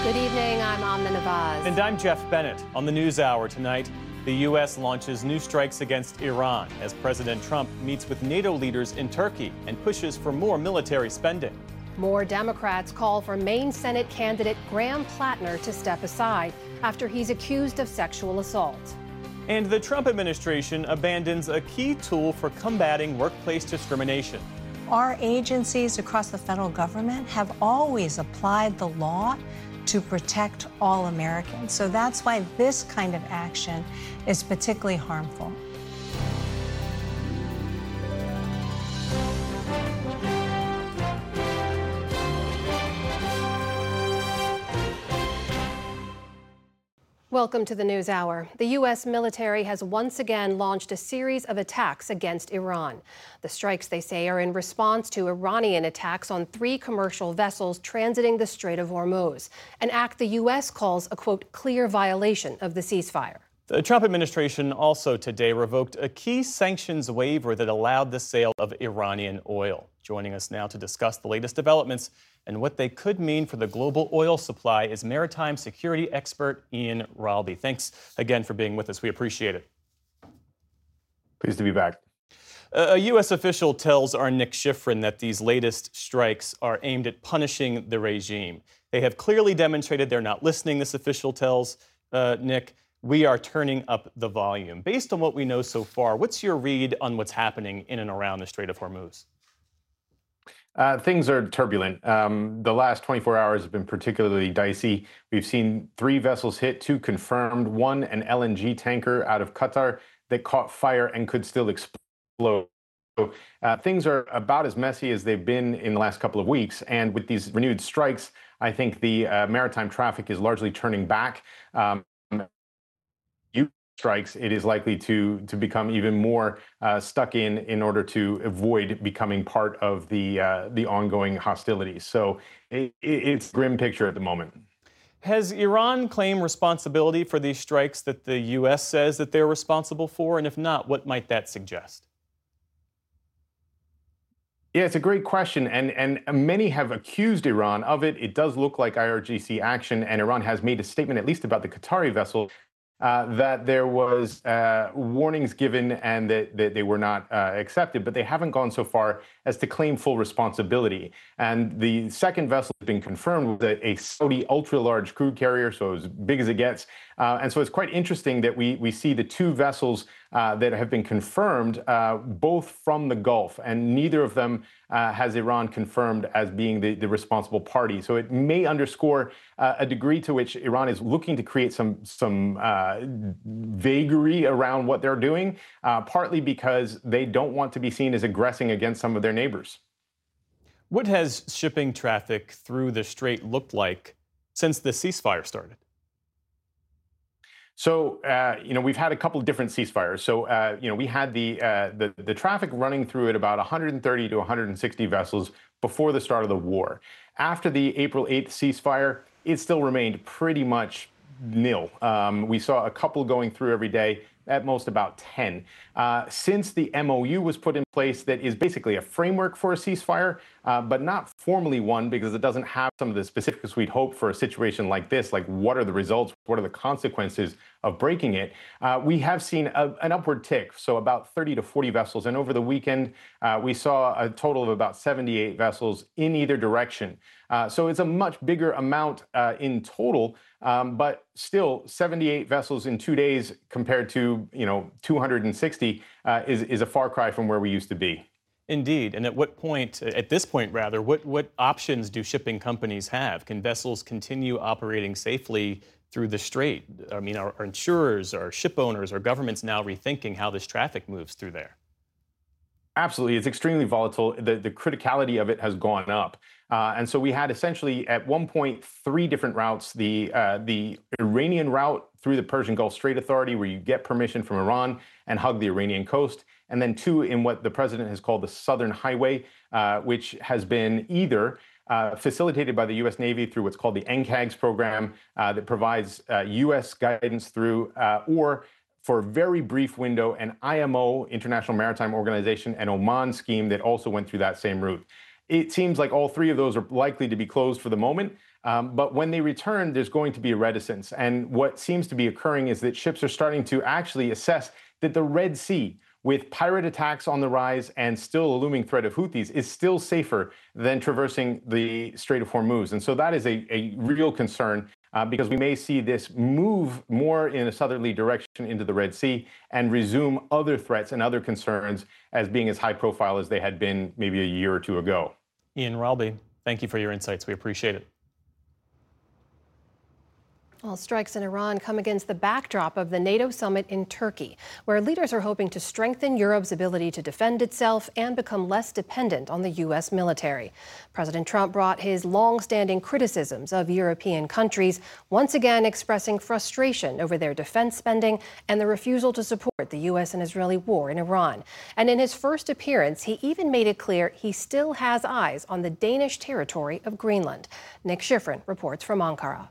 Good evening, I'm Amna Nawaz. And I'm Jeff Bennett. On the NewsHour tonight, the U.S. launches new strikes against Iran as President Trump meets with NATO leaders in Turkey and pushes for more military spending. More Democrats call for Maine Senate candidate Graham Plattner to step aside after he's accused of sexual assault. And the Trump administration abandons a key tool for combating workplace discrimination. Our agencies across the federal government have always applied the law to protect all Americans. So that's why this kind of action is particularly harmful. Welcome to the NewsHour. The U.S. military has once again launched a series of attacks against Iran. The strikes, they say, are in response to Iranian attacks on 3 commercial vessels transiting the Strait of Hormuz, an act the U.S. calls a, quote, clear violation of the ceasefire. The Trump administration also today revoked a key sanctions waiver that allowed the sale of Iranian oil. Joining us now to discuss the latest developments and what they could mean for the global oil supply is maritime security expert Ian Ralby. Thanks again for being with us. We appreciate it. Pleased to be back. A U.S. official tells our Nick Schifrin that these latest strikes are aimed at punishing the regime. They have clearly demonstrated they're not listening, this official tells Nick. We are turning up the volume. Based on what we know so far, what's your read on what's happening in and around the Strait of Hormuz? Things are turbulent. The last 24 hours have been particularly dicey. We've seen 3 vessels hit, 2 confirmed, 1 an LNG tanker out of Qatar that caught fire and could still explode. So, things are about as messy as they've been in the last couple of weeks. And with these renewed strikes, I think the maritime traffic is largely turning back. Strikes, it is likely to become even more stuck in order to avoid becoming part of the ongoing hostilities. So it's a grim picture at the moment. Has Iran claimed responsibility for these strikes that the U.S. says that they're responsible for? And if not, what might that suggest? Yeah, it's a great question, and many have accused Iran of it. It does look like IRGC action, and Iran has made a statement, at least about the Qatari vessel, that there was warnings given and that they were not accepted, but they haven't gone so far as to claim full responsibility. And the second vessel has been confirmed with a Saudi ultra-large crude carrier, so as big as it gets. And so it's quite interesting that we see the 2 vessels that have been confirmed, both from the Gulf, and neither of them has Iran confirmed as being the responsible party. So it may underscore a degree to which Iran is looking to create some vagary around what they're doing, partly because they don't want to be seen as aggressing against some of their neighbors. What has shipping traffic through the Strait looked like since the ceasefire started? So, we've had a couple of different ceasefires. So, we had the traffic running through at about 130 to 160 vessels before the start of the war. After the April 8th ceasefire, it still remained pretty much nil. We saw a couple going through every day, at most about 10. Since the MOU was put in place, that is basically a framework for a ceasefire, but not formally one, because it doesn't have some of the specifics we'd hope for a situation like this, like what are the results, what are the consequences of breaking it. We have seen an upward tick, so about 30 to 40 vessels. And over the weekend, we saw a total of about 78 vessels in either direction. So it's a much bigger amount in total, but still 78 vessels in 2 days compared to 260 is a far cry from where we used to be. Indeed. And at this point, what options do shipping companies have? Can vessels continue operating safely through the strait? I mean, are insurers, are ship owners, are governments now rethinking how this traffic moves through there? Absolutely. It's extremely volatile. The criticality of it has gone up. And so we had essentially at one point 3 different routes, the Iranian route through the Persian Gulf Strait Authority, where you get permission from Iran and hug the Iranian coast, and then 2 in what the president has called the Southern Highway, which has been either facilitated by the U.S. Navy through what's called the NCAGS program that provides U.S. guidance through, or for a very brief window, an IMO, International Maritime Organization, and Oman scheme that also went through that same route. It seems like all three of those are likely to be closed for the moment. But when they return, there's going to be a reticence. And what seems to be occurring is that ships are starting to actually assess that the Red Sea, with pirate attacks on the rise and still a looming threat of Houthis, is still safer than traversing the Strait of Hormuz. And so that is a real concern because we may see this move more in a southerly direction into the Red Sea and resume other threats and other concerns as being as high profile as they had been maybe a year or two ago. Ian Ralby, thank you for your insights. We appreciate it. Well, strikes in Iran come against the backdrop of the NATO summit in Turkey, where leaders are hoping to strengthen Europe's ability to defend itself and become less dependent on the U.S. military. President Trump brought his long-standing criticisms of European countries, once again expressing frustration over their defense spending and the refusal to support the U.S. and Israeli war in Iran. And in his first appearance, he even made it clear he still has eyes on the Danish territory of Greenland. Nick Schifrin reports from Ankara.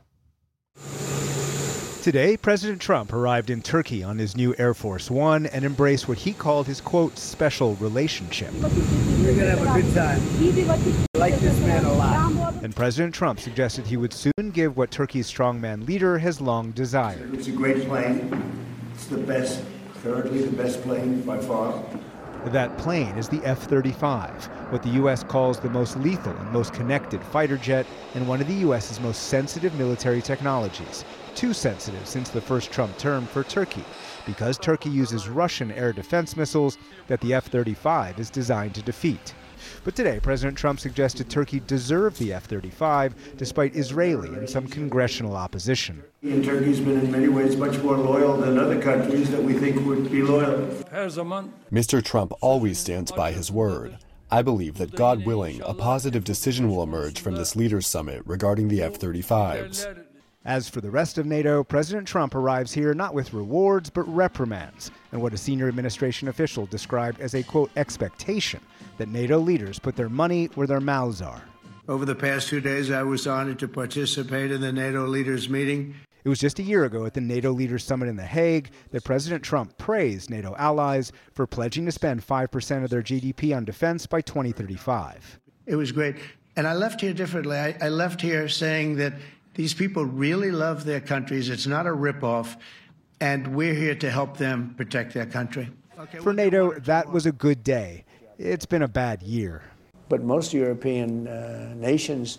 Today, President Trump arrived in Turkey on his new Air Force One and embraced what he called his, quote, special relationship. We're going to have a good time. I like this man a lot. And President Trump suggested he would soon give what Turkey's strongman leader has long desired. It's a great plane. It's the best, currently the best plane by far. That plane is the F-35, what the U.S. calls the most lethal and most connected fighter jet and one of the U.S.'s most sensitive military technologies. Too sensitive since the first Trump term for Turkey, because Turkey uses Russian air defense missiles that the F-35 is designed to defeat. But today, President Trump suggested Turkey deserved the F-35 despite Israeli and some congressional opposition. And Turkey's been in many ways much more loyal than other countries that we think would be loyal. Mr. Trump always stands by his word. I believe that, God willing, a positive decision will emerge from this leaders' summit regarding the F-35s. As for the rest of NATO, President Trump arrives here not with rewards, but reprimands, and what a senior administration official described as a, quote, expectation that NATO leaders put their money where their mouths are. Over the past 2 days, I was honored to participate in the NATO leaders meeting. It was just a year ago at the NATO Leaders Summit in The Hague that President Trump praised NATO allies for pledging to spend 5% of their GDP on defense by 2035. It was great. And I left here differently. I left here saying that these people really love their countries. It's not a ripoff, and we're here to help them protect their country. For NATO, that was a good day. It's been a bad year. But most European nations,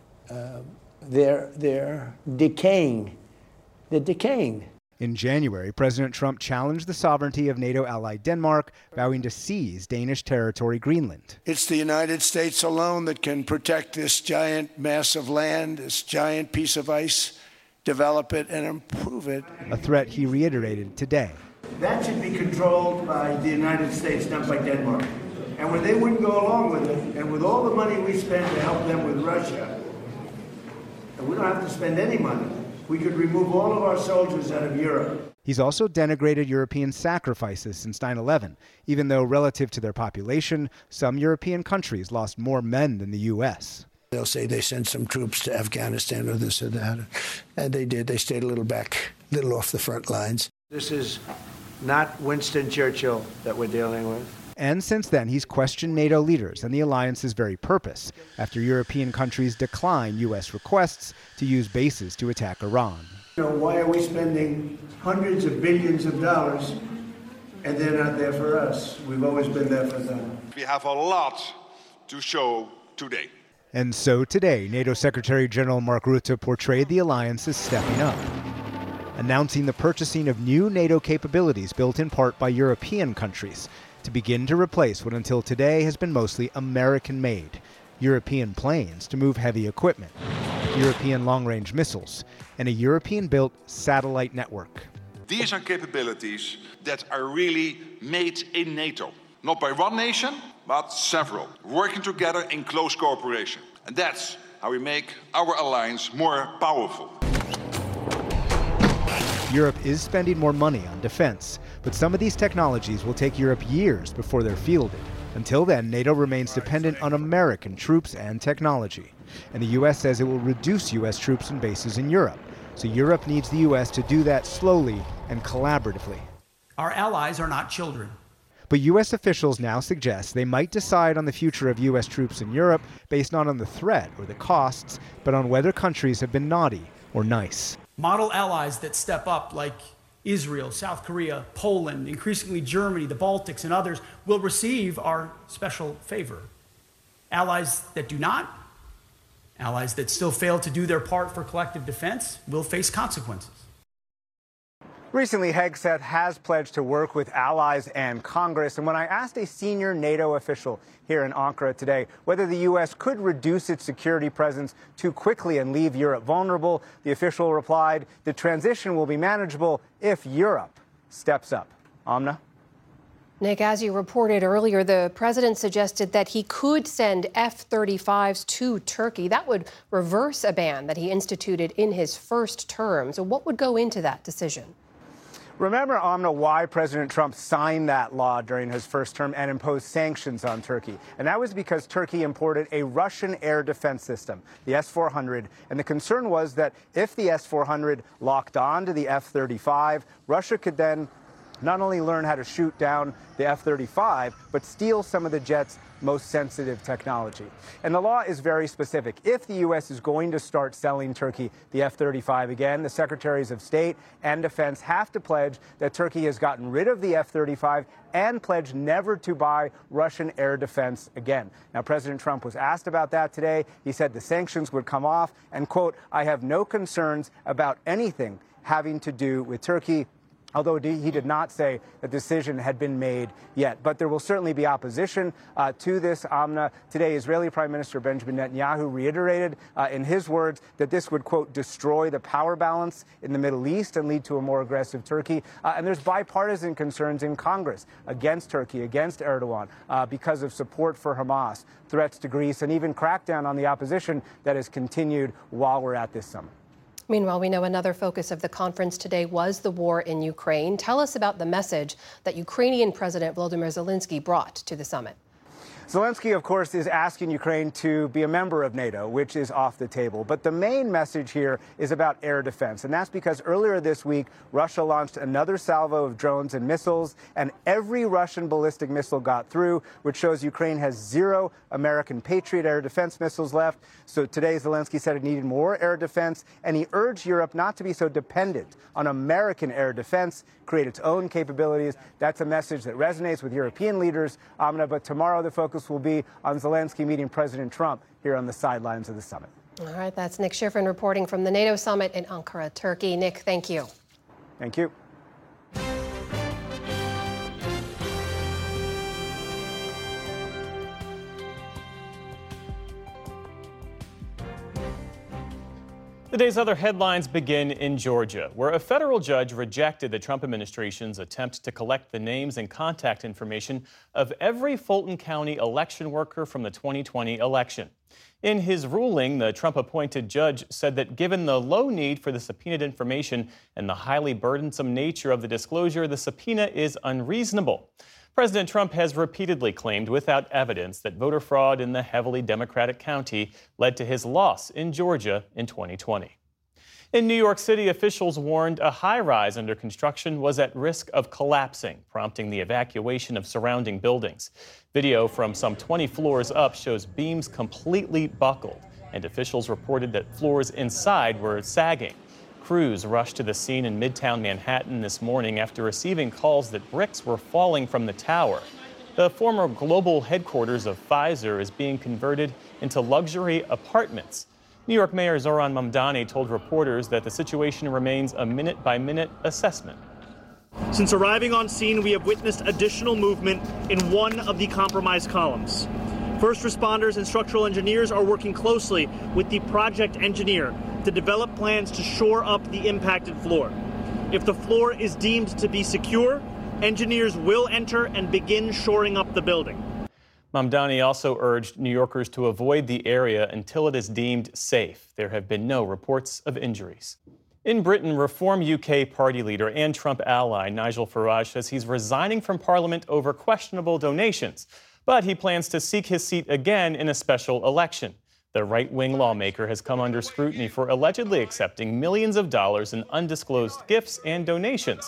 they're decaying. They're decaying. In January, President Trump challenged the sovereignty of NATO ally Denmark, vowing to seize Danish territory Greenland. It's the United States alone that can protect this giant mass of land, this giant piece of ice, develop it and improve it. A threat he reiterated today. That should be controlled by the United States, not by Denmark. And when they wouldn't go along with it, and with all the money we spend to help them with Russia, and we don't have to spend any money, we could remove all of our soldiers out of Europe. He's also denigrated European sacrifices since 9/11, even though relative to their population, some European countries lost more men than the U.S. They'll say they sent some troops to Afghanistan or this or that, and they did. They stayed a little back, a little off the front lines. This is not Winston Churchill that we're dealing with. And since then, he's questioned NATO leaders and the alliance's very purpose after European countries decline U.S. requests to use bases to attack Iran. Why are we spending hundreds of billions of dollars and they're not there for us? We've always been there for them. We have a lot to show today. And so today, NATO Secretary General Mark Rutte portrayed the alliance as stepping up, announcing the purchasing of new NATO capabilities built in part by European countries to begin to replace what until today has been mostly American-made European planes to move heavy equipment, European long-range missiles, and a European-built satellite network. These are capabilities that are really made in NATO, not by one nation, but several, working together in close cooperation. And that's how we make our alliance more powerful. Europe is spending more money on defense, but some of these technologies will take Europe years before they're fielded. Until then, NATO remains dependent on American troops and technology. And the U.S. says it will reduce U.S. troops and bases in Europe. So Europe needs the U.S. to do that slowly and collaboratively. Our allies are not children. But U.S. officials now suggest they might decide on the future of U.S. troops in Europe based not on the threat or the costs, but on whether countries have been naughty or nice. Model allies that step up, like Israel, South Korea, Poland, increasingly Germany, the Baltics, and others, will receive our special favor. Allies that do not, allies that still fail to do their part for collective defense, will face consequences. Recently, Hegseth has pledged to work with allies and Congress. And when I asked a senior NATO official here in Ankara today whether the U.S. could reduce its security presence too quickly and leave Europe vulnerable, the official replied, the transition will be manageable if Europe steps up. Amna? Nick, as you reported earlier, the president suggested that he could send F-35s to Turkey. That would reverse a ban that he instituted in his first term. So what would go into that decision? Remember, Amna, why President Trump signed that law during his first term and imposed sanctions on Turkey. And that was because Turkey imported a Russian air defense system, the S-400. And the concern was that if the S-400 locked on to the F-35, Russia could then not only learn how to shoot down the F-35, but steal some of the jet's most sensitive technology. And the law is very specific. If the U.S. is going to start selling Turkey the F-35 again, the Secretaries of State and Defense have to pledge that Turkey has gotten rid of the F-35 and pledge never to buy Russian air defense again. Now, President Trump was asked about that today. He said the sanctions would come off and, quote, I have no concerns about anything having to do with Turkey, although he did not say a decision had been made yet. But there will certainly be opposition to this, Amna. Today, Israeli Prime Minister Benjamin Netanyahu reiterated in his words that this would, quote, destroy the power balance in the Middle East and lead to a more aggressive Turkey. And there's bipartisan concerns in Congress against Turkey, against Erdogan, because of support for Hamas, threats to Greece, and even crackdown on the opposition that has continued while we're at this summit. Meanwhile, we know another focus of the conference today was the war in Ukraine. Tell us about the message that Ukrainian President Volodymyr Zelensky brought to the summit. Zelensky, of course, is asking Ukraine to be a member of NATO, which is off the table. But the main message here is about air defense. And that's because earlier this week, Russia launched another salvo of drones and missiles, and every Russian ballistic missile got through, which shows Ukraine has 0 American Patriot air defense missiles left. So today, Zelensky said it needed more air defense, and he urged Europe not to be so dependent on American air defense, create its own capabilities. That's a message that resonates with European leaders. But tomorrow, the focus will be on Zelensky meeting President Trump here on the sidelines of the summit. All right, that's Nick Schifrin reporting from the NATO summit in Ankara, Turkey. Nick, thank you. Thank you. The day's other headlines begin in Georgia, where a federal judge rejected the Trump administration's attempt to collect the names and contact information of every Fulton County election worker from the 2020 election. In his ruling, the Trump-appointed judge said that given the low need for the subpoenaed information and the highly burdensome nature of the disclosure, the subpoena is unreasonable. President Trump has repeatedly claimed without evidence that voter fraud in the heavily Democratic county led to his loss in Georgia in 2020. In New York City, officials warned a high-rise under construction was at risk of collapsing, prompting the evacuation of surrounding buildings. Video from some 20 floors up shows beams completely buckled, and officials reported that floors inside were sagging. Crews rushed to the scene in Midtown Manhattan this morning after receiving calls that bricks were falling from the tower. The former global headquarters of Pfizer is being converted into luxury apartments. New York Mayor Zohran Mamdani told reporters that the situation remains a minute-by-minute assessment. Since arriving on scene, we have witnessed additional movement in one of the compromised columns. First responders and structural engineers are working closely with the project engineer to develop plans to shore up the impacted floor. If the floor is deemed to be secure, engineers will enter and begin shoring up the building. Mamdani also urged New Yorkers to avoid the area until it is deemed safe. There have been no reports of injuries. In Britain, Reform UK party leader and Trump ally Nigel Farage says he's resigning from Parliament over questionable donations, but he plans to seek his seat again in a special election. The right-wing lawmaker has come under scrutiny for allegedly accepting millions of dollars in undisclosed gifts and donations.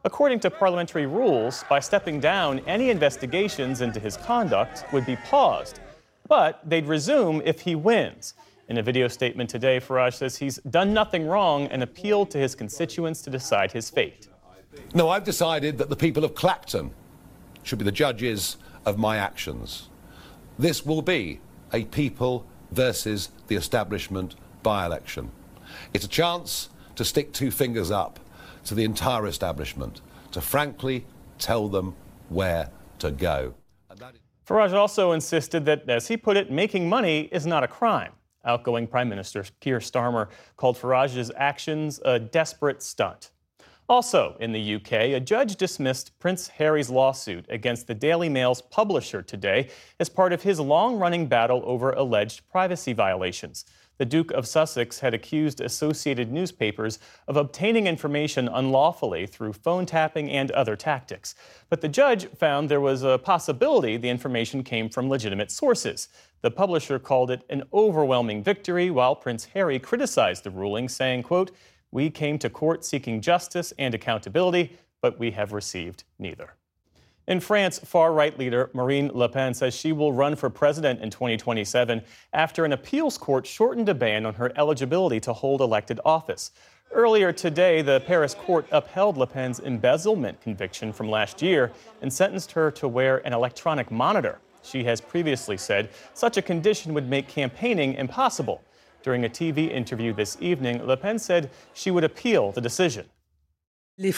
According to parliamentary rules, by stepping down, any investigations into his conduct would be paused, but they'd resume if he wins. In a video statement today, Farage says he's done nothing wrong and appealed to his constituents to decide his fate. No, I've decided that the people of Clacton should be the judges of my actions. This will be a people versus the establishment by-election. It's a chance to stick two fingers up to the entire establishment, to frankly tell them where to go. Farage also insisted that, as he put it, making money is not a crime. Outgoing Prime Minister Keir Starmer called Farage's actions a desperate stunt. Also in the UK, a judge dismissed Prince Harry's lawsuit against the Daily Mail's publisher today as part of his long-running battle over alleged privacy violations. The Duke of Sussex had accused Associated Newspapers of obtaining information unlawfully through phone tapping and other tactics. But the judge found there was a possibility the information came from legitimate sources. The publisher called it an overwhelming victory, while Prince Harry criticized the ruling, saying, quote, "We came to court seeking justice and accountability, but we have received neither." In France, far-right leader Marine Le Pen says she will run for president in 2027 after an appeals court shortened a ban on her eligibility to hold elected office. Earlier today, the Paris court upheld Le Pen's embezzlement conviction from last year and sentenced her to wear an electronic monitor. She has previously said such a condition would make campaigning impossible. During a TV interview this evening, Le Pen said she would appeal the decision. The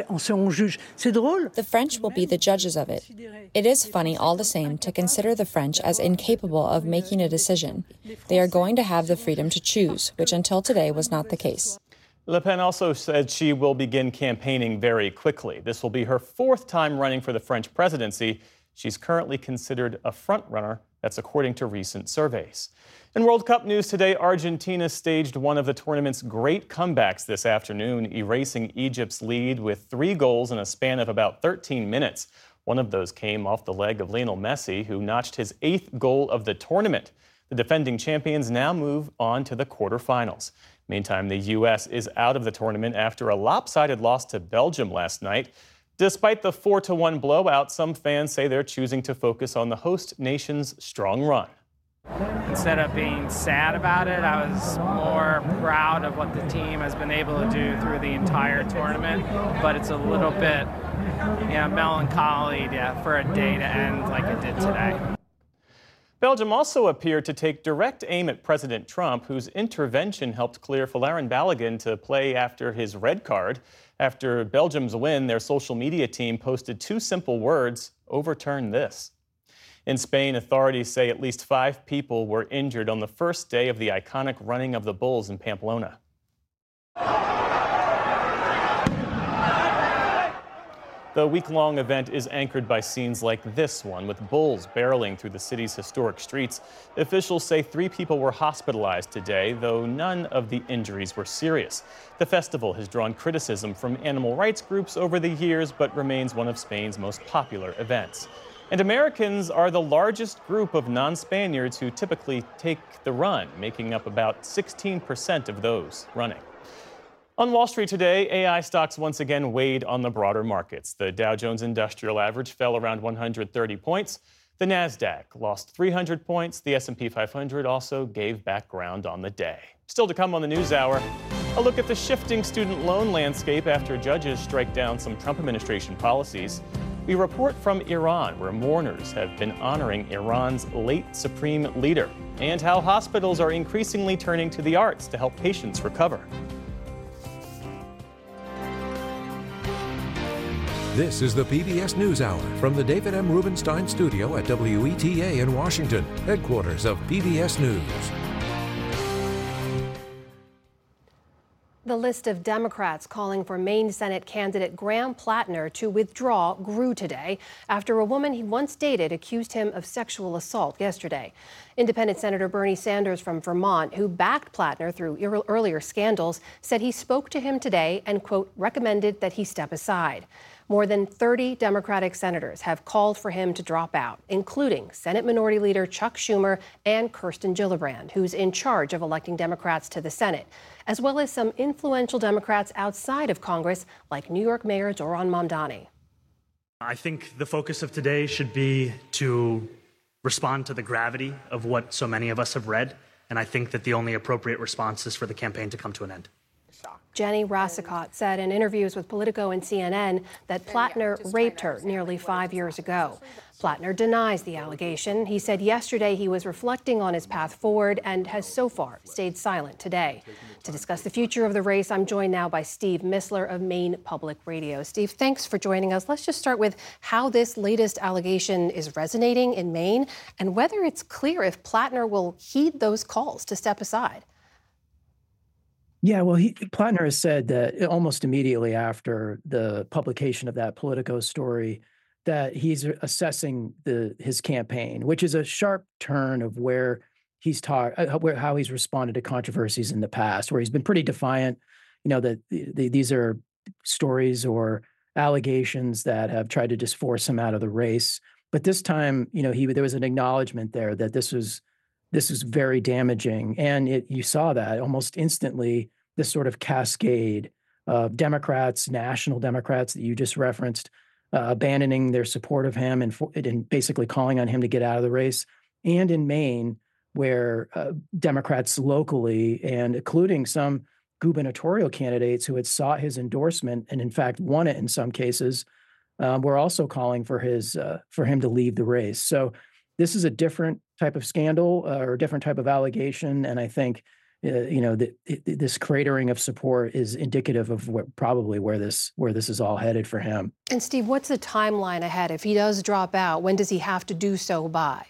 French will be the judges of it. It is funny all the same to consider the French as incapable of making a decision. They are going to have the freedom to choose, which until today was not the case. Le Pen also said she will begin campaigning very quickly. This will be her fourth time running for the French presidency. She's currently considered a frontrunner. That's according to recent surveys. In World Cup news today, Argentina staged one of the tournament's great comebacks this afternoon, erasing Egypt's lead with 3 goals in a span of about 13 minutes. One of those came off the leg of Lionel Messi, who notched his 8th goal of the tournament. The defending champions now move on to the quarterfinals. Meantime, the U.S. is out of the tournament after a lopsided loss to Belgium last night. Despite the 4-1 blowout, some fans say they're choosing to focus on the host nation's strong run. Instead of being sad about it, I was more proud of what the team has been able to do through the entire tournament. But it's a little bit, melancholy for a day to end like it did today. Belgium also appeared to take direct aim at President Trump, whose intervention helped clear Folarin Balogun to play after his red card. After Belgium's win, their social media team posted 2 simple words: "Overturn this." In Spain, authorities say at least 5 people were injured on the first day of the iconic running of the bulls in Pamplona. The week-long event is anchored by scenes like this one, with bulls barreling through the city's historic streets. Officials say 3 people were hospitalized today, though none of the injuries were serious. The festival has drawn criticism from animal rights groups over the years, but remains one of Spain's most popular events. And Americans are the largest group of non-Spaniards who typically take the run, making up about 16% of those running. On Wall Street today, AI stocks once again weighed on the broader markets. The Dow Jones Industrial Average fell around 130 points. The Nasdaq lost 300 points. The S&P 500 also gave back ground on the day. Still to come on the NewsHour, a look at the shifting student loan landscape after judges strike down some Trump administration policies. We report from Iran, where mourners have been honoring Iran's late supreme leader, and how hospitals are increasingly turning to the arts to help patients recover. This is the PBS NewsHour from the David M. Rubenstein studio at WETA in Washington, headquarters of PBS News. The list of Democrats calling for Maine Senate candidate Graham Plattner to withdraw grew today after a woman he once dated accused him of sexual assault yesterday. Independent Senator Bernie Sanders from Vermont, who backed Plattner through earlier scandals, said he spoke to him today and, quote, recommended that he step aside. More than 30 Democratic senators have called for him to drop out, including Senate Minority Leader Chuck Schumer and Kirsten Gillibrand, who's in charge of electing Democrats to the Senate, as well as some influential Democrats outside of Congress, like New York Mayor Zohran Mamdani. I think the focus of today should be to respond to the gravity of what so many of us have read, and I think that the only appropriate response is for the campaign to come to an end. Jenny Rassicot said in interviews with Politico and CNN that Plattner raped her nearly 5 years ago. Plattner denies the allegation. He said yesterday he was reflecting on his path forward and has so far stayed silent today. To discuss the future of the race, I'm joined now by Steve Mistler of Maine Public Radio. Steve, thanks for joining us. Let's just start with how this latest allegation is resonating in Maine and whether it's clear if Plattner will heed those calls to step aside. Yeah, well, Plattner has said that almost immediately after the publication of that Politico story, that he's assessing his campaign, which is a sharp turn of where he's how he's responded to controversies in the past, where he's been pretty defiant. You know that these are stories or allegations that have tried to just force him out of the race. But this time, you know, there was an acknowledgement there that this was very damaging. And you saw that almost instantly, this sort of cascade of Democrats, national Democrats that you just referenced, abandoning their support of him and basically calling on him to get out of the race. And in Maine, where Democrats locally, and including some gubernatorial candidates who had sought his endorsement and in fact won it in some cases, were also calling for him to leave the race. So this is a different type of scandal or a different type of allegation, and I think this cratering of support is indicative of probably where this is all headed for him. And Steve, what's the timeline ahead? If he does drop out, when does he have to do so by?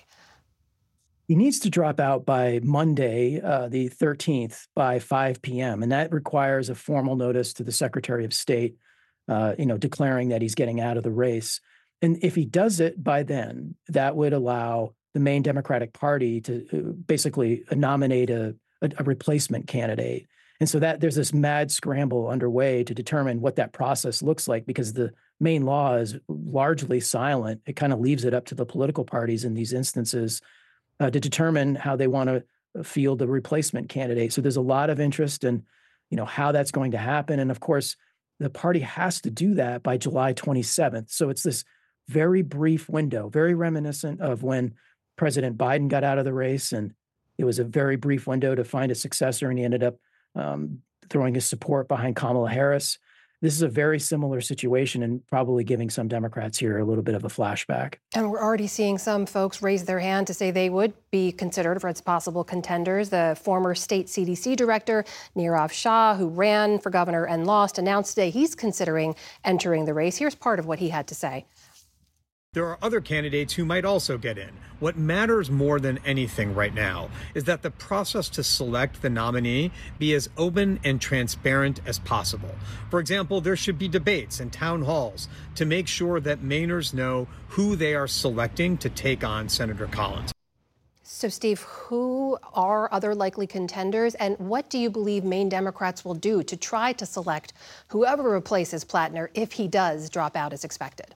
He needs to drop out by Monday, the 13th, by 5 p.m., and that requires a formal notice to the Secretary of State, declaring that he's getting out of the race. And if he does it by then, that would allow the Maine Democratic Party to basically nominate a replacement candidate. And so that there's this mad scramble underway to determine what that process looks like, because the Maine law is largely silent. It kind of leaves it up to the political parties in these instances to determine how they want to field a replacement candidate. So there's a lot of interest in, how that's going to happen. And of course, the party has to do that by July 27th. So it's this very brief window, very reminiscent of when President Biden got out of the race, and it was a very brief window to find a successor, and he ended up throwing his support behind Kamala Harris. This is a very similar situation and probably giving some Democrats here a little bit of a flashback. And we're already seeing some folks raise their hand to say they would be considered as possible contenders. The former state CDC director, Nirav Shah, who ran for governor and lost, announced today he's considering entering the race. Here's part of what he had to say. There are other candidates who might also get in. What matters more than anything right now is that the process to select the nominee be as open and transparent as possible. For example, there should be debates and town halls to make sure that Mainers know who they are selecting to take on Senator Collins. So, Steve, who are other likely contenders, and what do you believe Maine Democrats will do to try to select whoever replaces Plattner if he does drop out as expected?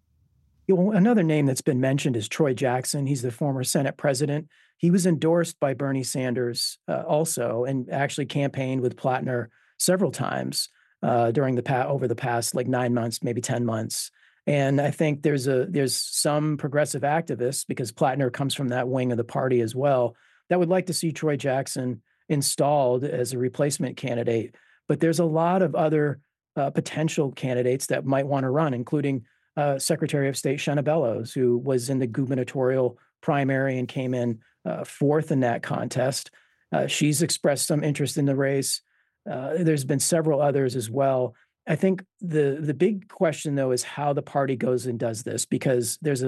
Another name that's been mentioned is Troy Jackson. He's the former Senate president. He was endorsed by Bernie Sanders also, and actually campaigned with Plattner several times over the past 9 months, maybe 10 months. And I think there's some progressive activists, because Plattner comes from that wing of the party as well, that would like to see Troy Jackson installed as a replacement candidate. But there's a lot of other potential candidates that might want to run, including Secretary of State Shenna Bellows, who was in the gubernatorial primary and came in fourth in that contest. She's expressed some interest in the race. There's been several others as well. I think the big question, though, is how the party goes and does this, because there's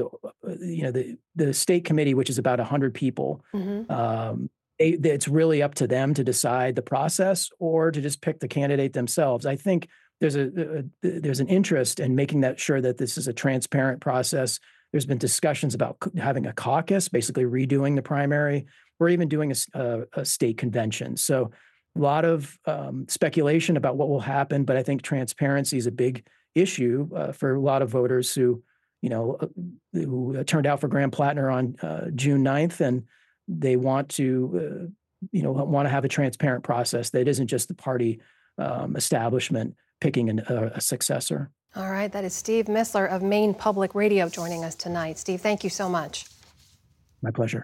the state committee, which is about 100 people. Mm-hmm. It's really up to them to decide the process or to just pick the candidate themselves. I think there's an interest in making sure that this is a transparent process. There's been discussions about having a caucus, basically redoing the primary, or even doing a state convention. So a lot of speculation about what will happen, but I think transparency is a big issue for a lot of voters who turned out for Graham Plattner on June 9th, and they want to have a transparent process that isn't just the party establishment picking a successor. All right, that is Steve Mistler of Maine Public Radio joining us tonight. Steve, thank you so much. My pleasure.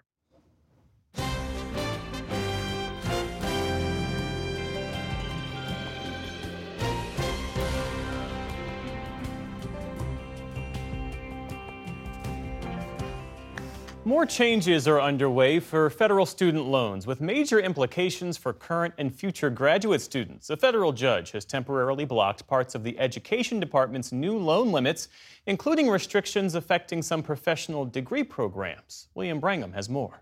More changes are underway for federal student loans, with major implications for current and future graduate students. A federal judge has temporarily blocked parts of the Education Department's new loan limits, including restrictions affecting some professional degree programs. William Brangham has more.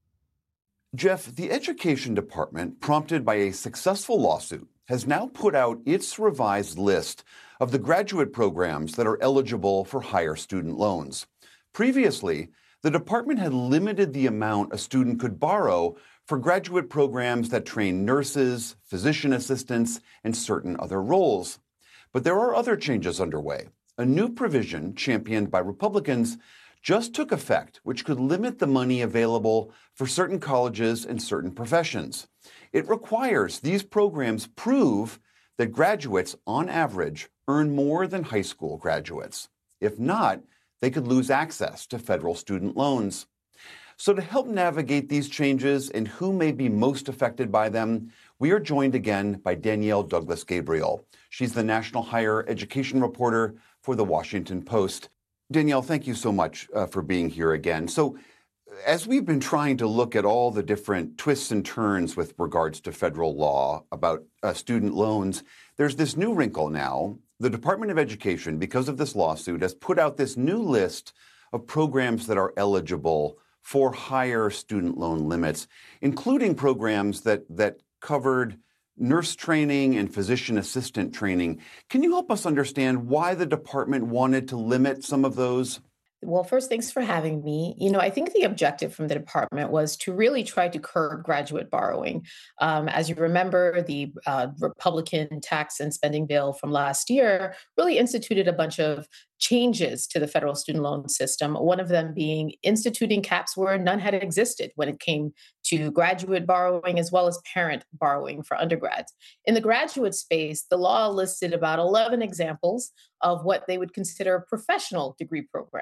Jeff, the Education Department, prompted by a successful lawsuit, has now put out its revised list of the graduate programs that are eligible for higher student loans. Previously, the department had limited the amount a student could borrow for graduate programs that train nurses, physician assistants, and certain other roles. But there are other changes underway. A new provision championed by Republicans just took effect, which could limit the money available for certain colleges and certain professions. It requires these programs prove that graduates, on average, earn more than high school graduates. If not, they could lose access to federal student loans. So to help navigate these changes and who may be most affected by them, we are joined again by Danielle Douglas-Gabriel. She's the national higher education reporter for The Washington Post. Danielle, thank you so much for being here again. So as we've been trying to look at all the different twists and turns with regards to federal law about student loans, there's this new wrinkle now. The Department of Education, because of this lawsuit, has put out this new list of programs that are eligible for higher student loan limits, including programs that covered nurse training and physician assistant training. Can you help us understand why the department wanted to limit some of those? Well, first, thanks for having me. I think the objective from the department was to really try to curb graduate borrowing. As you remember, the Republican tax and spending bill from last year really instituted a bunch of changes to the federal student loan system, one of them being instituting caps where none had existed when it came to graduate borrowing as well as parent borrowing for undergrads. In the graduate space, the law listed about 11 examples of what they would consider professional degree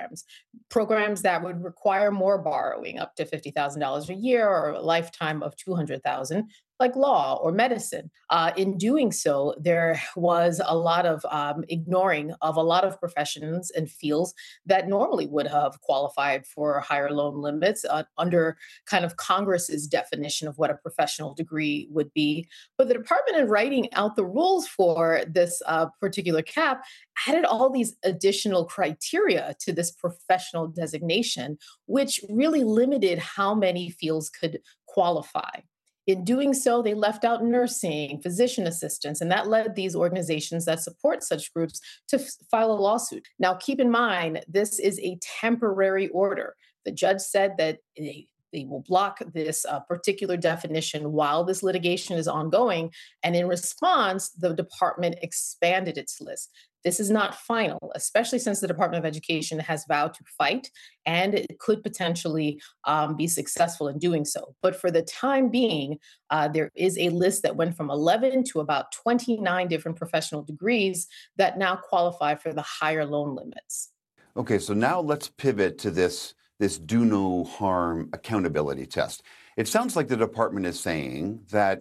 programs that would require more borrowing, up to $50,000 a year or a lifetime of $200,000, like law or medicine. In doing so, there was a lot of ignoring of a lot of professions and fields that normally would have qualified for higher loan limits under kind of Congress's definition of what a professional degree would be. But the department, in writing out the rules for this particular cap, added all these additional criteria to this professional designation, which really limited how many fields could qualify. In doing so, they left out nursing, physician assistants, and that led these organizations that support such groups to file a lawsuit. Now, keep in mind, this is a temporary order. The judge said that they will block this particular definition while this litigation is ongoing. And in response, the department expanded its list. This is not final, especially since the Department of Education has vowed to fight, and it could potentially be successful in doing so. But for the time being, there is a list that went from 11 to about 29 different professional degrees that now qualify for the higher loan limits. Okay, so now let's pivot to this do no harm accountability test. It sounds like the department is saying that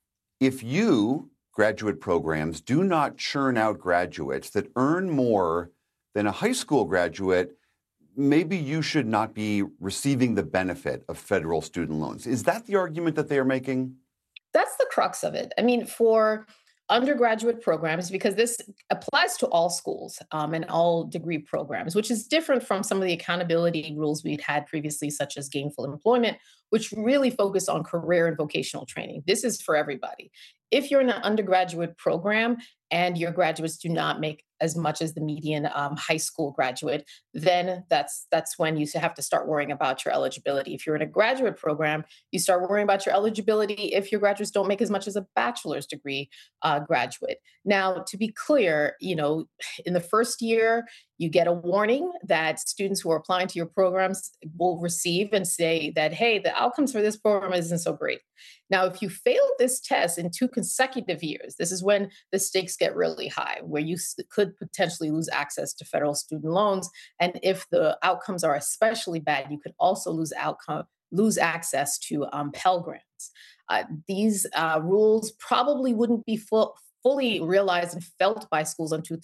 if graduate programs do not churn out graduates that earn more than a high school graduate, maybe you should not be receiving the benefit of federal student loans. Is that the argument that they are making? That's the crux of it. I mean, for undergraduate programs, because this applies to all schools and all degree programs, which is different from some of the accountability rules we'd had previously, such as gainful employment, which really focus on career and vocational training. This is for everybody. If you're in an undergraduate program and your graduates do not make as much as the median high school graduate, then that's when you have to start worrying about your eligibility. If you're in a graduate program, you start worrying about your eligibility if your graduates don't make as much as a bachelor's degree graduate. Now, to be clear, in the first year, you get a warning that students who are applying to your programs will receive and say that, hey, the outcomes for this program isn't so great. Now, if you fail this test in 2 consecutive years, this is when the stakes get really high, where you could potentially lose access to federal student loans. And if the outcomes are especially bad, you could also lose access to Pell Grants. These rules probably wouldn't be fully realized and felt by schools until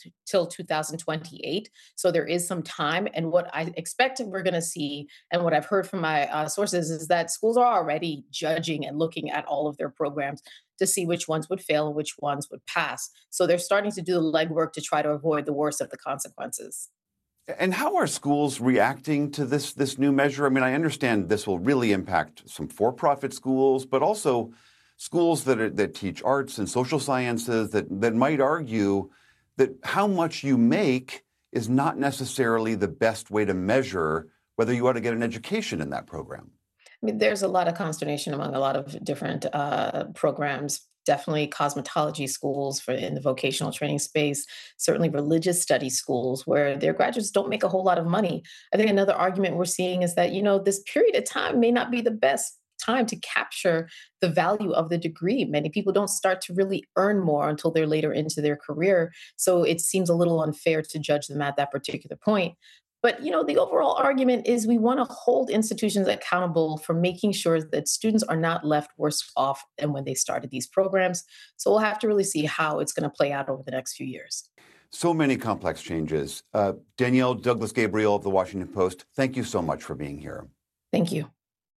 2028. So there is some time. And what I expect we're going to see, and what I've heard from my sources, is that schools are already judging and looking at all of their programs to see which ones would fail and which ones would pass. So they're starting to do the legwork to try to avoid the worst of the consequences. And how are schools reacting to this new measure? I mean, I understand this will really impact some for-profit schools, but also schools that teach arts and social sciences that might argue that how much you make is not necessarily the best way to measure whether you ought to get an education in that program. I mean, there's a lot of consternation among a lot of different programs. Definitely cosmetology schools in the vocational training space, certainly religious studies schools where their graduates don't make a whole lot of money. I think another argument we're seeing is that, this period of time may not be the best time to capture the value of the degree. Many people don't start to really earn more until they're later into their career. So it seems a little unfair to judge them at that particular point. But, the overall argument is we want to hold institutions accountable for making sure that students are not left worse off than when they started these programs. So we'll have to really see how it's going to play out over the next few years. So many complex changes. Danielle Douglas-Gabriel of The Washington Post, thank you so much for being here. Thank you.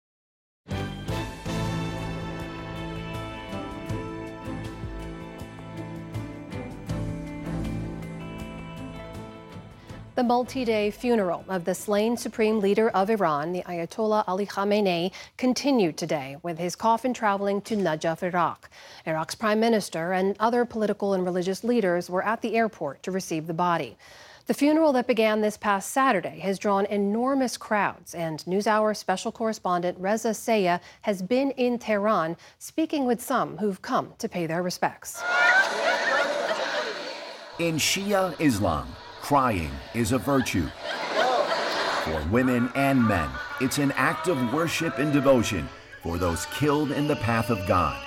The multi-day funeral of the slain supreme leader of Iran, the Ayatollah Ali Khamenei, continued today with his coffin traveling to Najaf, Iraq. Iraq's prime minister and other political and religious leaders were at the airport to receive the body. The funeral that began this past Saturday has drawn enormous crowds, and NewsHour special correspondent Reza Sayah has been in Tehran speaking with some who've come to pay their respects. In Shia Islam, crying is a virtue. For women and men, it's an act of worship and devotion for those killed in the path of God.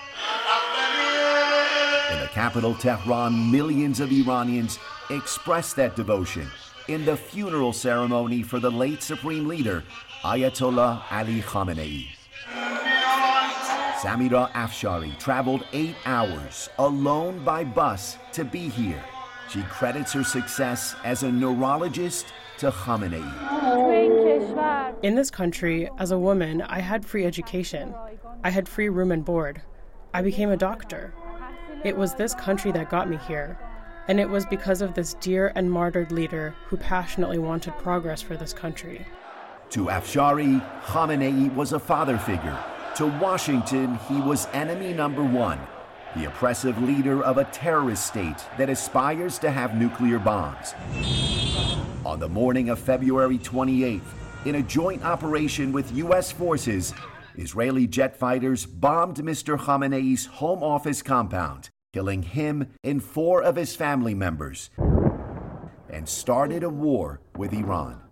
In the capital, Tehran, millions of Iranians expressed that devotion in the funeral ceremony for the late supreme leader, Ayatollah Ali Khamenei. Samira Afshari traveled 8 hours alone by bus to be here. She credits her success as a neurologist to Khamenei. In this country, as a woman, I had free education. I had free room and board. I became a doctor. It was this country that got me here. And it was because of this dear and martyred leader who passionately wanted progress for this country. To Afshari, Khamenei was a father figure. To Washington, he was enemy number one. The oppressive leader of a terrorist state that aspires to have nuclear bombs. On the morning of February 28th, in a joint operation with U.S. forces, Israeli jet fighters bombed Mr. Khamenei's home office compound, killing him and 4 of his family members, and started a war with Iran.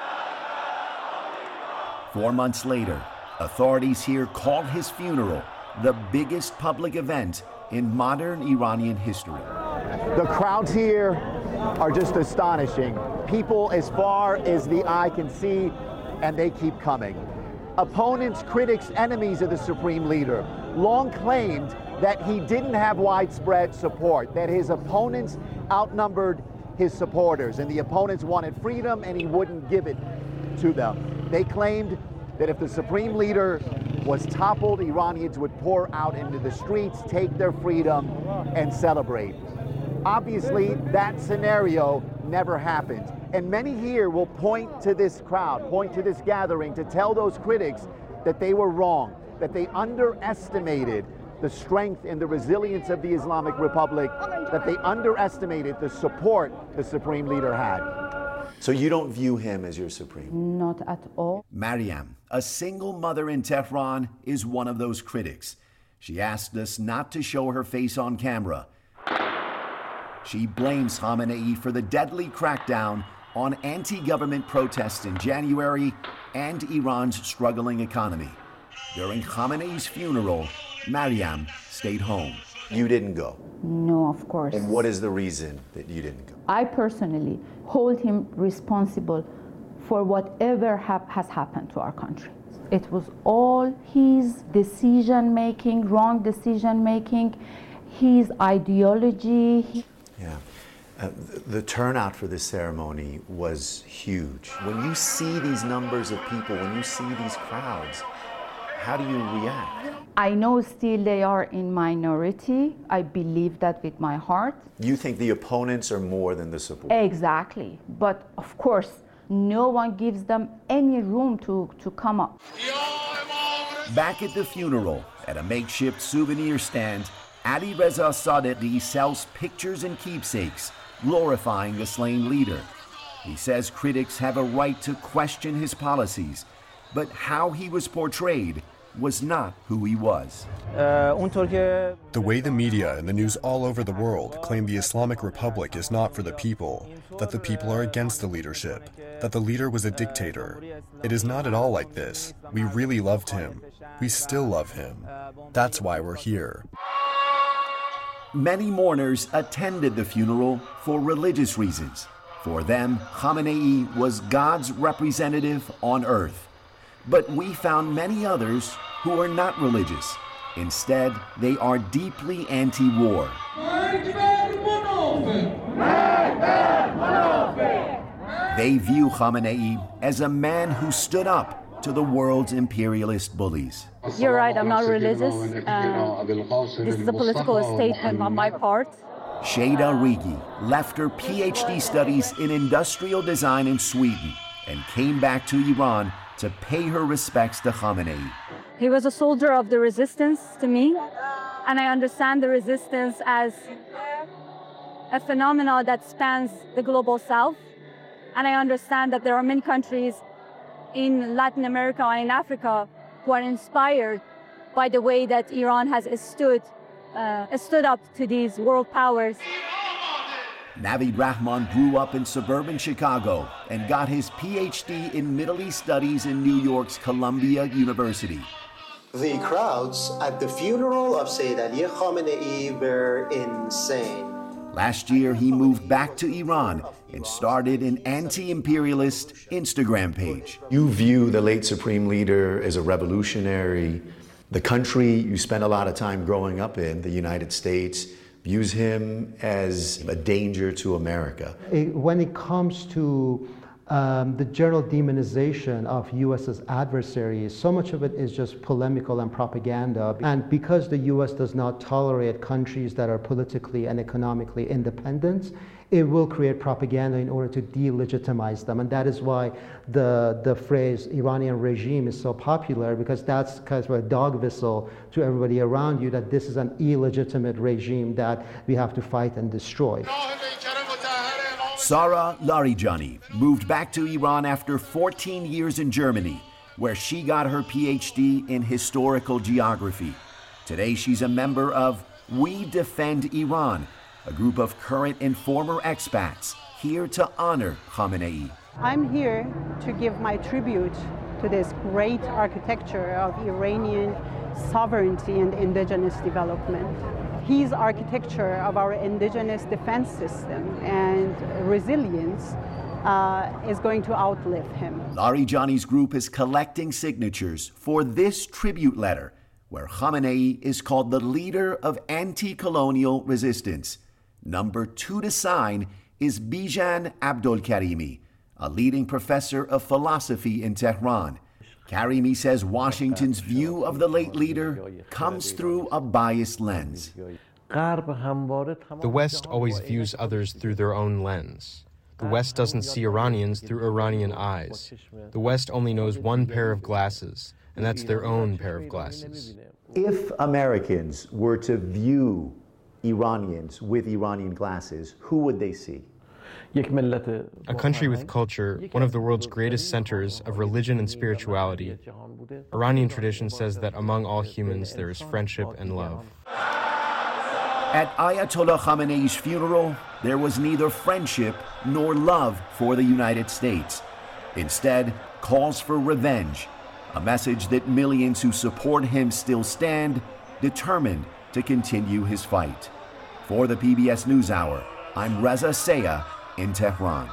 4 months later, authorities here called his funeral the biggest public event in modern Iranian history. The crowds here are just astonishing. People as far as the eye can see, and they keep coming. Opponents, critics, enemies of the supreme leader long claimed that he didn't have widespread support, that his opponents outnumbered his supporters, and the opponents wanted freedom and he wouldn't give it to them. They claimed that if the supreme leader was toppled, Iranians would pour out into the streets, take their freedom, and celebrate. Obviously, that scenario never happened. And many here will point to this crowd, point to this gathering to tell those critics that they were wrong, that they underestimated the strength and the resilience of the Islamic Republic that they underestimated the support the Supreme Leader had. So you don't view him as your supreme? Not at all. Maryam, a single mother in Tehran, is one of those critics. She asked us not to show her face on camera. She blames Khamenei for the deadly crackdown on anti-government protests in January and Iran's struggling economy. During Khamenei's funeral, Maryam stayed home. You didn't go? No, of course. And what is the reason that you didn't go? I personally hold him responsible for whatever has happened to our country. It was all his decision-making, wrong decision-making, his ideology. Yeah. The turnout for this ceremony was huge. When you see these numbers of people, when you see these crowds, how do you react? I know still they are in minority. I believe that with my heart. You think the opponents are more than the support? Exactly. But of course, no one gives them any room to come up. Back at the funeral, at a makeshift souvenir stand, Ali Reza Sadeghi sells pictures and keepsakes glorifying the slain leader. He says critics have a right to question his policies, but how he was portrayed was not who he was. The way the media and the news all over the world claim the Islamic Republic is not for the people, that the people are against the leadership, that the leader was a dictator. It is not at all like this. We really loved him. We still love him. That's why we're here. Many mourners attended the funeral for religious reasons. For them, Khamenei was God's representative on earth. But we found many others who are not religious. Instead, they are deeply anti-war. They view Khamenei as a man who stood up to the world's imperialist bullies. You're right, I'm not religious. This is a political statement on my part. Shada Rigi left her PhD studies in industrial design in Sweden and came back to Iran to pay her respects to Khamenei. He was a soldier of the resistance to me, and I understand the resistance as a phenomenon that spans the global south. And I understand that there are many countries in Latin America and in Africa who are inspired by the way that Iran has stood up to these world powers. Navid Rahman grew up in suburban Chicago and got his PhD in Middle East Studies in New York's Columbia University. The crowds at the funeral of Sayyid Ali Khamenei were insane. Last year, he moved back to Iran and started an anti-imperialist Instagram page. You view the late Supreme Leader as a revolutionary. The country you spent a lot of time growing up in, the United States, views him as a danger to America. When it comes to the general demonization of U.S. as adversaries, so much of it is just polemical and propaganda. And because the U.S. does not tolerate countries that are politically and economically independent, it will create propaganda in order to delegitimize them. And that is why the phrase Iranian regime is so popular, because that's kind of a dog whistle to everybody around you that this is an illegitimate regime that we have to fight and destroy. Sara Larijani moved back to Iran after 14 years in Germany, where she got her PhD in historical geography. Today she's a member of We Defend Iran, a group of current and former expats here to honor Khamenei. I'm here to give my tribute to this great architecture of Iranian sovereignty and indigenous development. His architecture of our indigenous defense system and resilience is going to outlive him. Larijani's group is collecting signatures for this tribute letter, where Khamenei is called the leader of anti-colonial resistance. Number 2 to sign is Bijan Abdolkarimi, a leading professor of philosophy in Tehran. Karimi says Washington's view of the late leader comes through a biased lens. The West always views others through their own lens. The West doesn't see Iranians through Iranian eyes. The West only knows one pair of glasses, and that's their own pair of glasses. If Americans were to view Iranians with Iranian glasses, who would they see? A country with culture, one of the world's greatest centers of religion and spirituality. Iranian tradition says that among all humans there is friendship and love. At Ayatollah Khamenei's funeral, there was neither friendship nor love for the United States. Instead, calls for revenge, a message that millions who support him still stand determined to continue his fight. For the PBS NewsHour, I'm Reza Sayah in Tehran.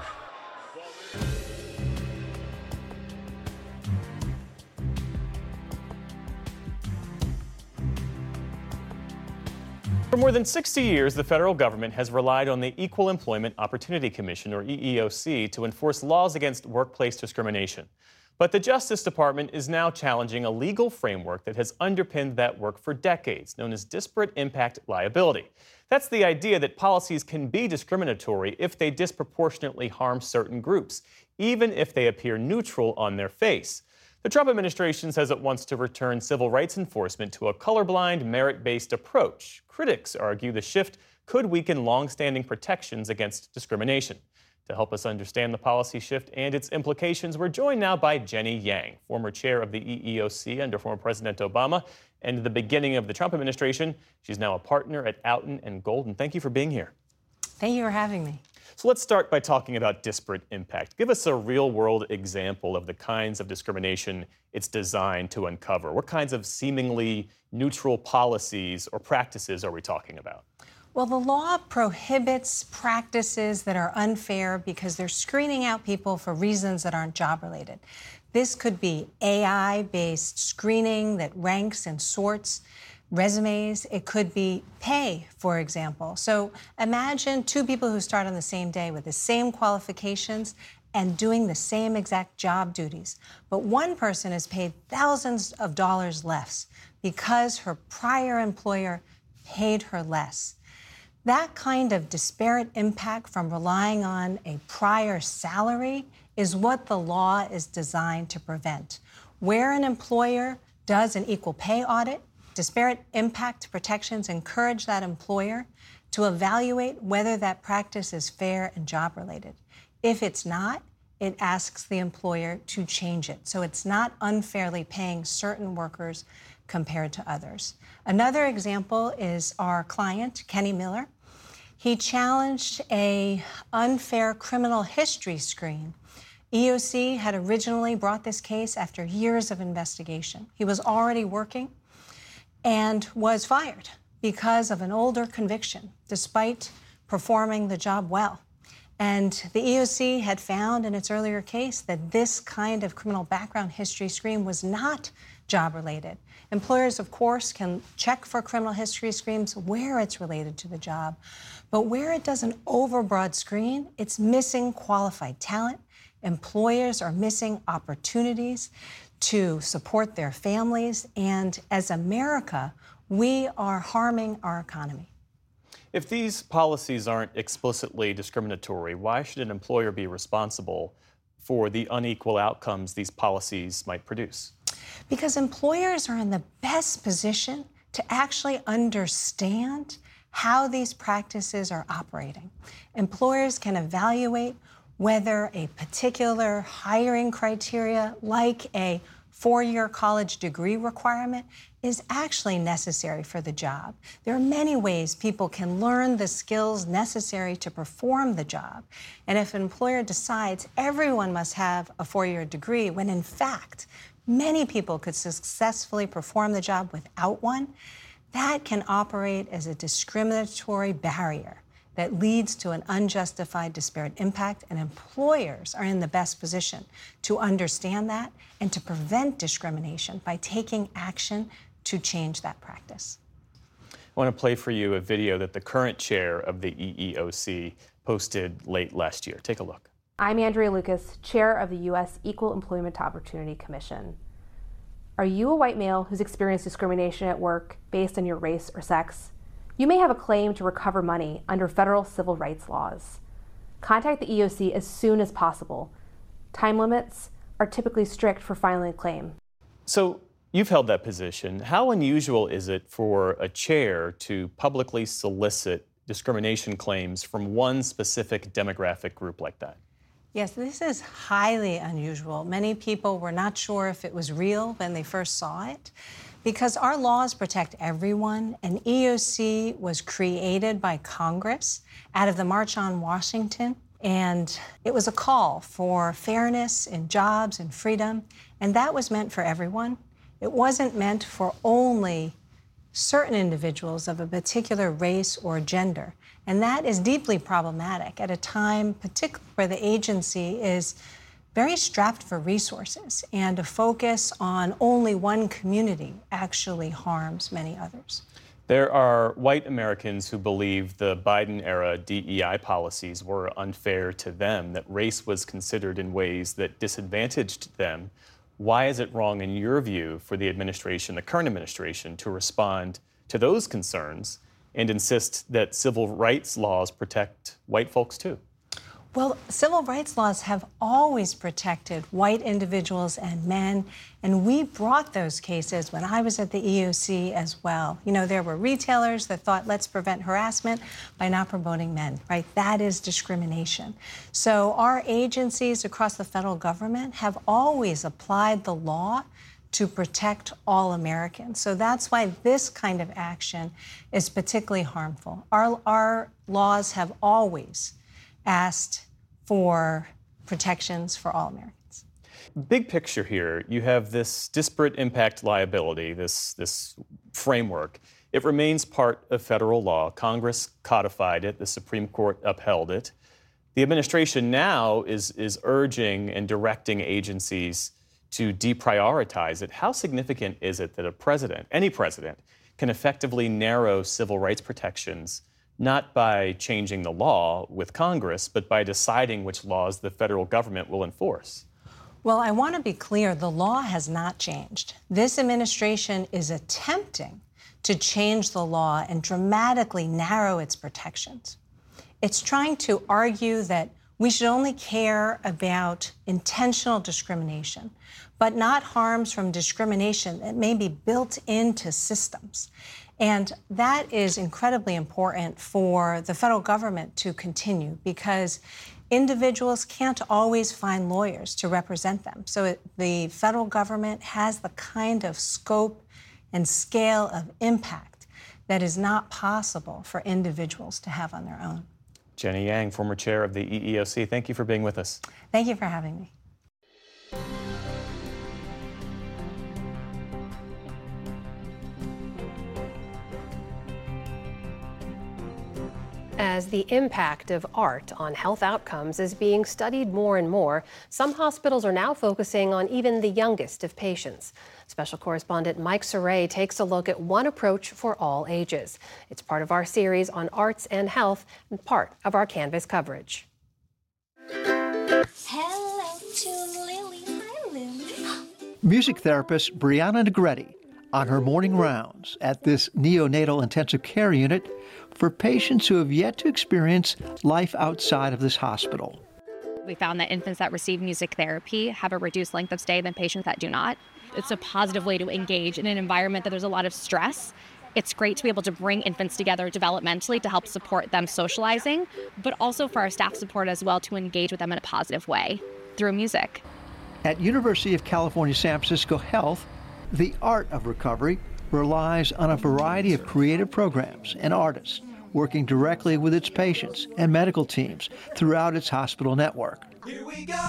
For more than 60 years, the federal government has relied on the Equal Employment Opportunity Commission, or EEOC, to enforce laws against workplace discrimination. But the Justice Department is now challenging a legal framework that has underpinned that work for decades, known as disparate impact liability. That's the idea that policies can be discriminatory if they disproportionately harm certain groups, even if they appear neutral on their face. The Trump administration says it wants to return civil rights enforcement to a colorblind, merit-based approach. Critics argue the shift could weaken long-standing protections against discrimination. To help us understand the policy shift and its implications, we're joined now by Jenny Yang, former chair of the EEOC under former President Obama and the beginning of the Trump administration. She's now a partner at Outten and Golden. Thank you for being here. Thank you for having me. So let's start by talking about disparate impact. Give us a real-world example of the kinds of discrimination it's designed to uncover. What kinds of seemingly neutral policies or practices are we talking about? Well, the law prohibits practices that are unfair because they're screening out people for reasons that aren't job-related. This could be AI-based screening that ranks and sorts resumes. It could be pay, for example. So imagine two people who start on the same day with the same qualifications and doing the same exact job duties. But one person is paid thousands of dollars less because her prior employer paid her less. That kind of disparate impact from relying on a prior salary is what the law is designed to prevent. Where an employer does an equal pay audit, disparate impact protections encourage that employer to evaluate whether that practice is fair and job-related. If it's not, it asks the employer to change it. So it's not unfairly paying certain workers compared to others. Another example is our client, Kenny Miller. He challenged an unfair criminal history screen. EEOC had originally brought this case after years of investigation. He was already working and was fired because of an older conviction, despite performing the job well. And the EEOC had found in its earlier case that this kind of criminal background history screen was not job-related. Employers, of course, can check for criminal history screens where it's related to the job, but where it does an overbroad screen, it's missing qualified talent. Employers are missing opportunities to support their families, and as America, we are harming our economy. If these policies aren't explicitly discriminatory, why should an employer be responsible for the unequal outcomes these policies might produce? Because employers are in the best position to actually understand how these practices are operating. Employers can evaluate whether a particular hiring criteria, like a 4-year college degree requirement, is actually necessary for the job. There are many ways people can learn the skills necessary to perform the job. And if an employer decides everyone must have a 4-year degree, when in fact, many people could successfully perform the job without one, that can operate as a discriminatory barrier that leads to an unjustified disparate impact, and employers are in the best position to understand that and to prevent discrimination by taking action to change that practice. I want to play for you a video that the current chair of the EEOC posted late last year. Take a look. I'm Andrea Lucas, chair of the U.S. Equal Employment Opportunity Commission. Are you a white male who's experienced discrimination at work based on your race or sex? You may have a claim to recover money under federal civil rights laws. Contact the EEOC as soon as possible. Time limits are typically strict for filing a claim. So You've held that position. How unusual is it for a chair to publicly solicit discrimination claims from one specific demographic group like that? Yes, this is highly unusual. Many people were not sure if it was real when they first saw it, because our laws protect everyone, and EEOC was created by Congress out of the March on Washington, and it was a call for fairness in jobs and freedom, and that was meant for everyone. It wasn't meant for only certain individuals of a particular race or gender. And that is deeply problematic at a time, particularly where the agency is very strapped for resources, and a focus on only one community actually harms many others. There are white Americans who believe the Biden-era DEI policies were unfair to them, that race was considered in ways that disadvantaged them. Why is it wrong, in your view, for the administration, the current administration, to respond to those concerns and insist that civil rights laws protect white folks too? Well, civil rights laws have always protected white individuals and men, and we brought those cases when I was at the EEOC as well. You know, there were retailers that thought, let's prevent harassment by not promoting men, right? That is discrimination. So our agencies across the federal government have always applied the law to protect all Americans. So that's why this kind of action is particularly harmful. Our laws have always asked for protections for all Americans. Big picture here, you have this disparate impact liability, this framework. It remains part of federal law. Congress codified it. The Supreme Court upheld it. The administration now is urging and directing agencies to deprioritize it. How significant is it that a president, any president, can effectively narrow civil rights protections, not by changing the law with Congress, but by deciding which laws the federal government will enforce? Well, I want to be clear, the law has not changed. This administration is attempting to change the law and dramatically narrow its protections. It's trying to argue that we should only care about intentional discrimination, but not harms from discrimination that may be built into systems. And that is incredibly important for the federal government to continue, because individuals can't always find lawyers to represent them. So the federal government has the kind of scope and scale of impact that is not possible for individuals to have on their own. Jenny Yang, former chair of the EEOC, thank you for being with us. Thank you for having me. As the impact of art on health outcomes is being studied more and more, some hospitals are now focusing on even the youngest of patients. Special correspondent Mike Saray takes a look at one approach for all ages. It's part of our series on arts and health and part of our Canvas coverage. Hello to Lily. Hi, Lily. Music therapist Brianna Negretti on her morning rounds at this neonatal intensive care unit for patients who have yet to experience life outside of this hospital. We found that infants that receive music therapy have a reduced length of stay than patients that do not. It's a positive way to engage in an environment that there's a lot of stress. It's great to be able to bring infants together developmentally to help support them socializing, but also for our staff support as well to engage with them in a positive way through music. At University of California, San Francisco Health, the art of recovery relies on a variety of creative programs and artists working directly with its patients and medical teams throughout its hospital network. Here we go.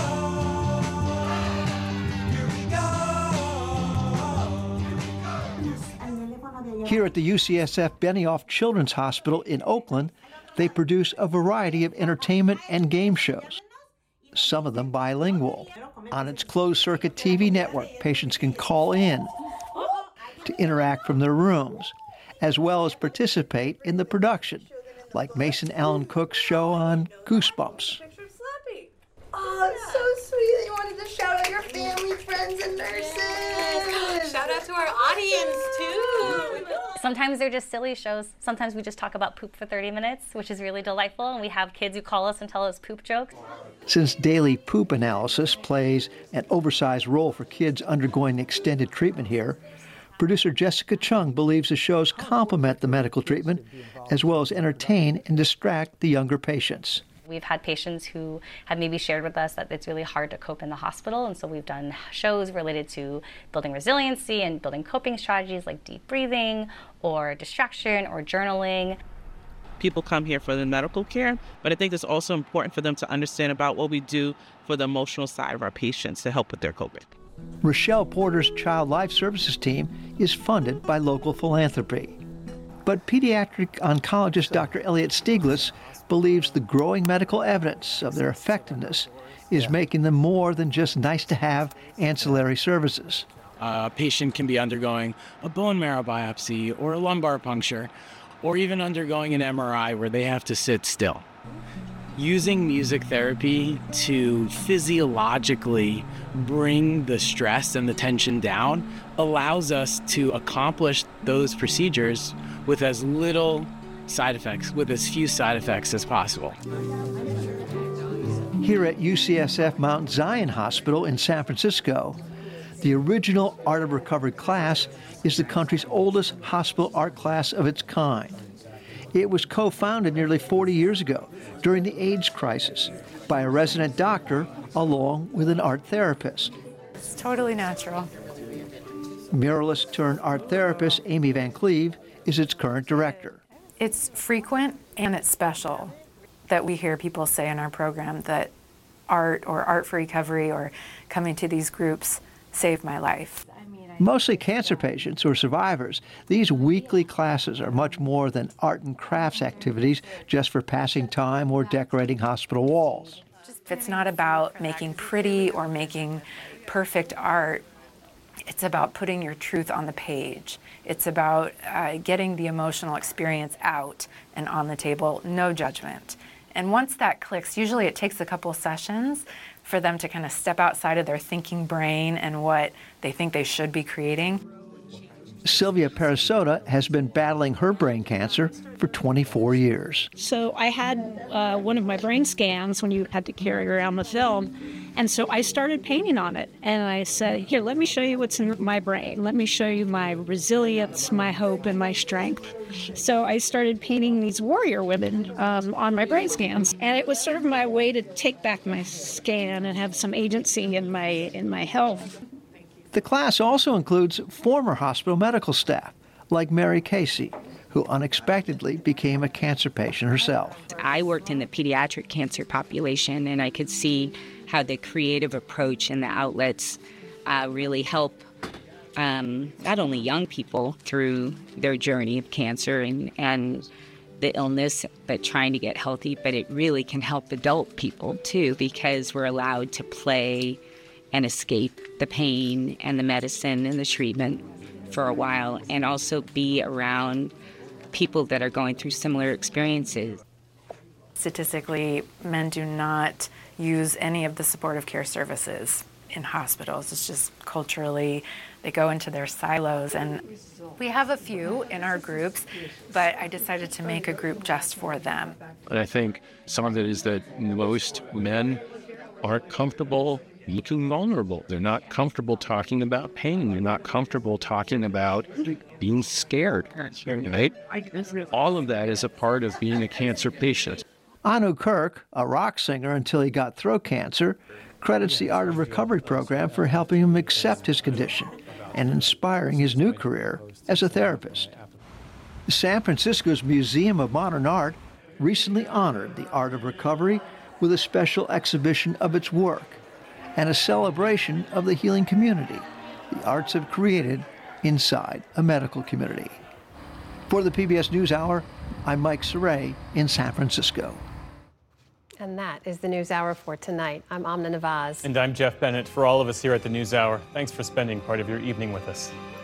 Here at the UCSF Benioff Children's Hospital in Oakland, they produce a variety of entertainment and game shows, some of them bilingual. On its closed-circuit TV network, patients can call in to interact from their rooms, as well as participate in the production, like Mason Allen Cook's show on Goosebumps. Oh, it's so sweet. You wanted to shout out your family, friends, and nurses. Shout out to our audience, too. Sometimes they're just silly shows. Sometimes we just talk about poop for 30 minutes, which is really delightful, and we have kids who call us and tell us poop jokes. Since daily poop analysis plays an oversized role for kids undergoing extended treatment here, producer Jessica Chung believes the shows complement the medical treatment as well as entertain and distract the younger patients. We've had patients who have maybe shared with us that it's really hard to cope in the hospital, and so we've done shows related to building resiliency and building coping strategies like deep breathing or distraction or journaling. People come here for the medical care, but I think it's also important for them to understand about what we do for the emotional side of our patients to help with their coping. Rochelle Porter's Child Life Services team is funded by local philanthropy. But pediatric oncologist Dr. Elliot Stieglitz believes the growing medical evidence of their effectiveness is making them more than just nice-to-have ancillary services. A patient can be undergoing a bone marrow biopsy or a lumbar puncture, or even undergoing an MRI where they have to sit still. Using music therapy to physiologically bring the stress and the tension down allows us to accomplish those procedures with as little side effects, with as few side effects as possible. Here at UCSF Mount Zion Hospital in San Francisco, the original Art of Recovery class is the country's oldest hospital art class of its kind. It was co-founded nearly 40 years ago during the AIDS crisis by a resident doctor along with an art therapist. It's totally natural. Muralist turned art therapist Amy Van Cleve is its current director. It's frequent and it's special that we hear people say in our program that art or art for recovery or coming to these groups saved my life. Mostly cancer patients or survivors, these weekly classes are much more than art and crafts activities just for passing time or decorating hospital walls. It's not about making pretty or making perfect art. It's about putting your truth on the page. It's about getting the emotional experience out and on the table, no judgment. And once that clicks, usually it takes a couple sessions for them to kind of step outside of their thinking brain and what they think they should be creating. Sylvia Parasota has been battling her brain cancer for 24 years. So I had one of my brain scans when you had to carry around the film. And so I started painting on it. And I said, here, let me show you what's in my brain. Let me show you my resilience, my hope, and my strength. So I started painting these warrior women on my brain scans. And it was sort of my way to take back my scan and have some agency in my health. The class also includes former hospital medical staff, like Mary Casey, who unexpectedly became a cancer patient herself. I worked in the pediatric cancer population, and I could see how the creative approach and the outlets really help not only young people through their journey of cancer and the illness, but trying to get healthy, but it really can help adult people too, because we're allowed to play and escape the pain and the medicine and the treatment for a while, and also be around people that are going through similar experiences. Statistically, men do not use any of the supportive care services in hospitals. It's just culturally, they go into their silos, and we have a few in our groups, but I decided to make a group just for them. And I think some of it is that most men aren't comfortable looking vulnerable. They're not comfortable talking about pain. They're not comfortable talking about being scared, right? All of that is a part of being a cancer patient. Anu Kirk, a rock singer until he got throat cancer, credits the Art of Recovery program for helping him accept his condition and inspiring his new career as a therapist. San Francisco's Museum of Modern Art recently honored the Art of Recovery with a special exhibition of its work and a celebration of the healing community the arts have created inside a medical community. For the PBS NewsHour, I'm Mike Saray in San Francisco. And that is the NewsHour for tonight. I'm Amna Nawaz. And I'm Jeff Bennett. For all of us here at the NewsHour, thanks for spending part of your evening with us.